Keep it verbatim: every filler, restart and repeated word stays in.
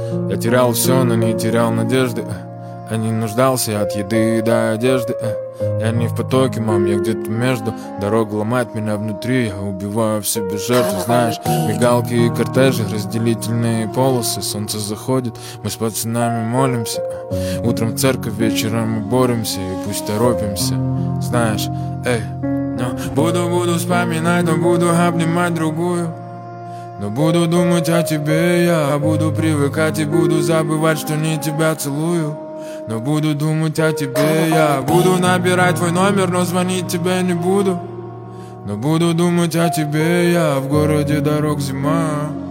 Я терял все, но не терял надежды. Я не нуждался от еды до одежды. Я не в потоке, мам, я где-то между. Дорога ломает меня внутри, я убиваю в себе жертву. Знаешь, мигалки и кортежи, разделительные полосы. Солнце заходит, мы с пацанами молимся. Утром в церковь, вечером мы боремся. И пусть торопимся, знаешь, эй. Но буду, буду вспоминать, но буду обнимать другую. Но буду думать о тебе, я буду привыкать и буду забывать, что не тебя целую. Но буду думать о тебе, я буду набирать твой номер, но звонить тебе не буду. Но буду думать о тебе, я в городе дорог зима.